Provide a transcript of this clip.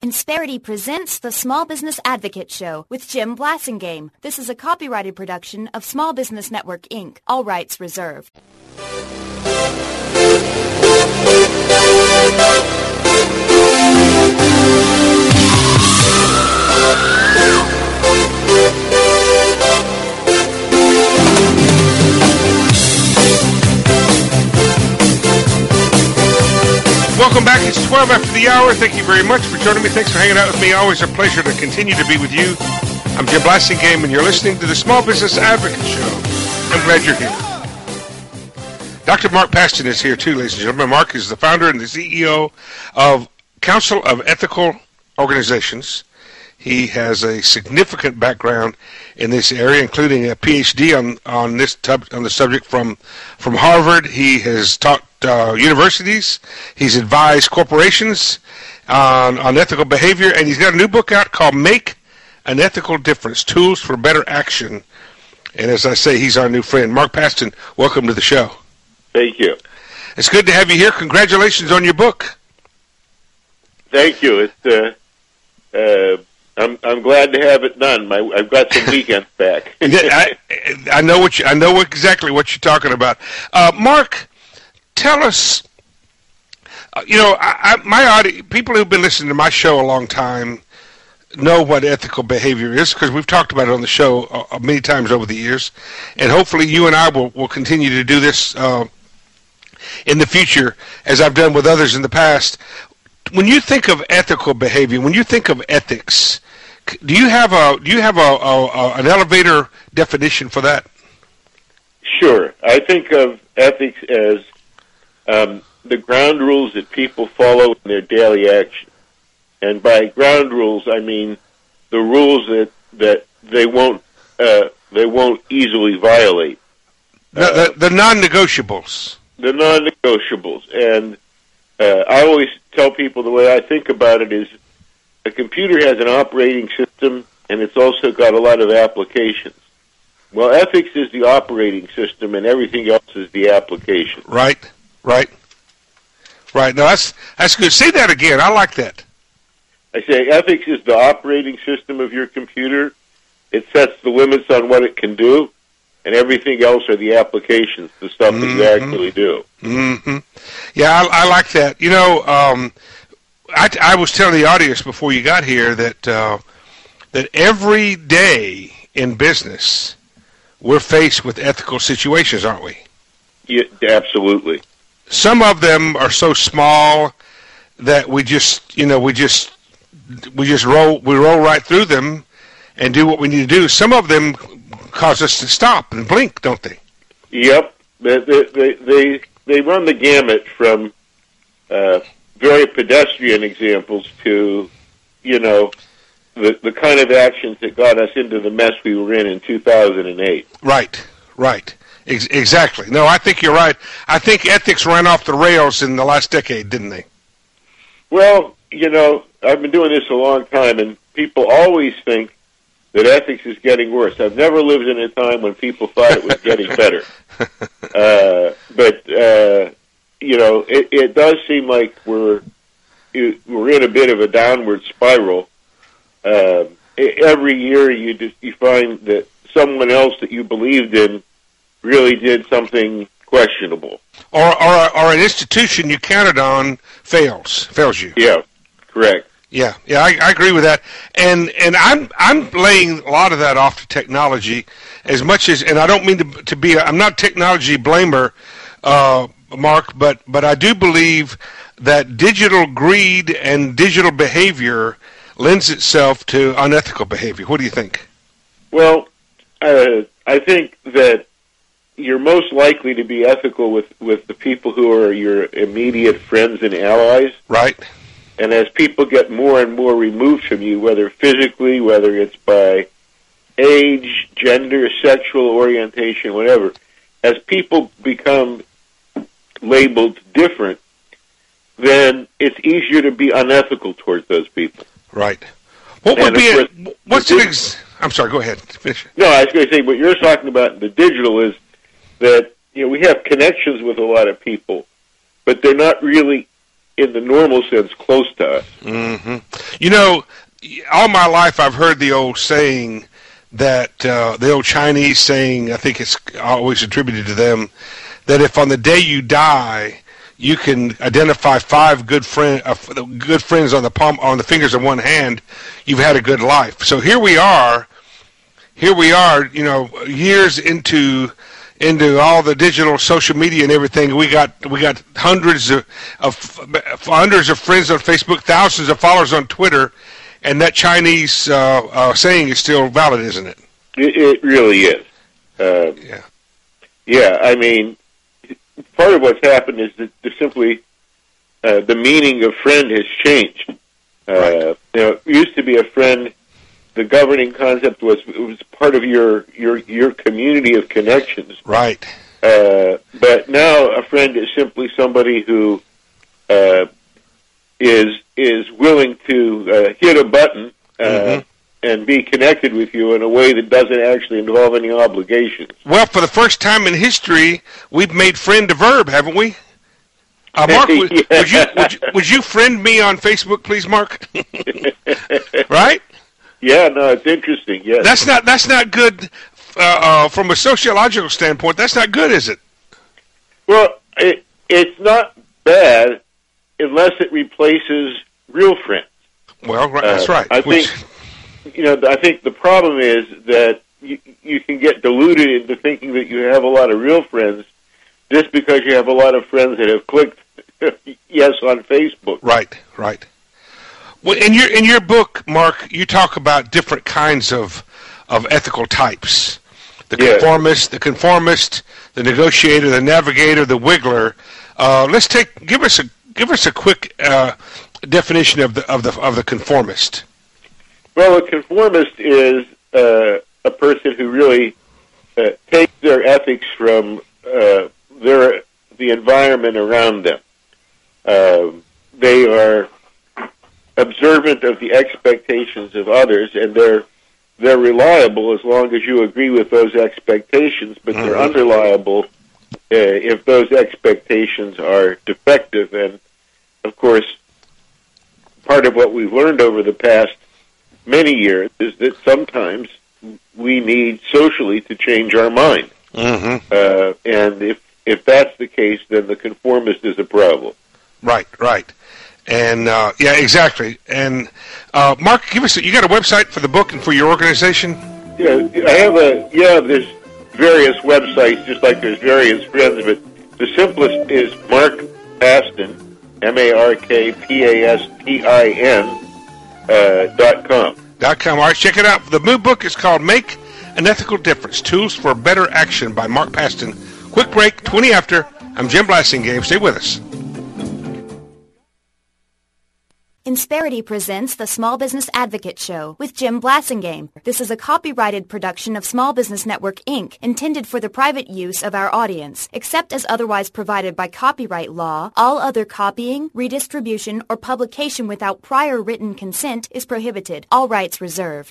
Insperity presents the Small Business Advocate Show with Jim Blasingame. This is a copyrighted production of Small Business Network, Inc. All rights reserved. Welcome back. It's 12 after the hour. Thank you very much for joining me. Thanks for hanging out with me. Always a pleasure to continue to be with you. I'm Jim Blasingame, and you're listening to the Small Business Advocate Show. I'm glad you're here. Dr. Mark Paston is here, too, ladies and gentlemen. Mark is the founder and the CEO of Council of Ethical Organizations. He has a significant background in this area, including a PhD on the subject from Harvard. He has taught universities. He's advised corporations on ethical behavior, and he's got a new book out called Make an Ethical Difference, Tools for Better Action. And as I say, he's our new friend. Mark Paston, welcome to the show. Thank you. It's good to have you here. Congratulations on your book. Thank you. I'm glad to have it done. I've got some weekends back. I know exactly what you're talking about. Mark, tell us. My audience, people who've been listening to my show a long time, know what ethical behavior is because we've talked about it on the show many times over the years, and hopefully you and I will continue to do this in the future as I've done with others in the past. When you think of ethical behavior, when you think of ethics, do you have an elevator definition for that? Sure. I think of ethics as the ground rules that people follow in their daily action. And by ground rules, I mean the rules that they won't easily violate. The non-negotiables. The non-negotiables. And I always tell people the way I think about it is a computer has an operating system, and it's also got a lot of applications. Well, ethics is the operating system, and everything else is the application. Right. No, that's good. Say that again. I like that. I say ethics is the operating system of your computer. It sets the limits on what it can do, and everything else are the applications, the stuff that you actually do. Mm-hmm. Yeah, I like that. I was telling the audience before you got here that every day in business we're faced with ethical situations, aren't we? Yeah, absolutely. Some of them are so small that we roll right through them and do what we need to do. Some of them cause us to stop and blink, don't they? Yep. They run the gamut from very pedestrian examples to, the kind of actions that got us into the mess we were in 2008. Right. Exactly. No, I think you're right. I think ethics ran off the rails in the last decade, didn't they? Well, I've been doing this a long time, and people always think that ethics is getting worse. I've never lived in a time when people thought it was getting better. But it does seem like we're in a bit of a downward spiral. Every year you find that someone else that you believed in really did something questionable, or an institution you counted on fails you. Yeah, correct. Yeah, I agree with that, and I'm laying a lot of that off to technology, as much as, and I don't mean to be. I'm not a technology blamer, Mark, but I do believe that digital greed and digital behavior lends itself to unethical behavior. What do you think? Well, I think that you're most likely to be ethical with the people who are your immediate friends and allies. Right. And as people get more and more removed from you, whether physically, whether it's by age, gender, sexual orientation, whatever, as people become labeled different, then it's easier to be unethical towards those people. Right. I'm sorry, go ahead. Finish. No, I was going to say, what you're talking about in the digital is that we have connections with a lot of people, but they're not really in the normal sense, close to us. Mm-hmm. You know, all my life I've heard the old saying that, the old Chinese saying, I think it's always attributed to them, that if on the day you die, you can identify 5 good friends on the fingers of one hand, you've had a good life. So here we are, you know, years into all the digital social media and everything. We got hundreds of friends on Facebook, thousands of followers on Twitter, and that Chinese saying is still valid, isn't it? It really is. Yeah. Yeah, I mean, part of what's happened is that simply the meaning of friend has changed. Right. You know, it used to be a friend. The governing concept was it was part of your community of connections. Right. But now a friend is simply somebody who is willing to hit a button and be connected with you in a way that doesn't actually involve any obligations. Well, for the first time in history, we've made friend a verb, haven't we? Mark, would you friend me on Facebook, please, Mark? Right? Yeah, no, it's interesting. Yes, that's not good from a sociological standpoint. That's not good, is it? Well, it's not bad unless it replaces real friends. Well, that's right. I think the problem is that you can get deluded into thinking that you have a lot of real friends just because you have a lot of friends that have clicked yes on Facebook. Right. Well, in your book, Mark, you talk about different kinds of ethical types: the conformist, the negotiator, the navigator, the wiggler. Give us a quick definition of the conformist. Well, a conformist is a person who really takes their ethics from the environment around them. They are observant of the expectations of others, and they're reliable as long as you agree with those expectations, but they're unreliable if those expectations are defective. And, of course, part of what we've learned over the past many years is that sometimes we need socially to change our mind. And if that's the case, then the conformist is a problem. Right. And yeah, exactly. And Mark, you got a website for the book and for your organization? Yeah, there's various websites, just like there's various friends, but the simplest is Mark Pastin, MarkPastin.com. .com. All right, check it out. The new book is called Make an Ethical Difference, Tools for Better Action by Mark Pastin. Quick break, 20 after. I'm Jim Blassingame. Stay with us. Insperity presents the Small Business Advocate Show with Jim Blassingame. This is a copyrighted production of Small Business Network, Inc., intended for the private use of our audience. Except as otherwise provided by copyright law, all other copying, redistribution, or publication without prior written consent is prohibited. All rights reserved.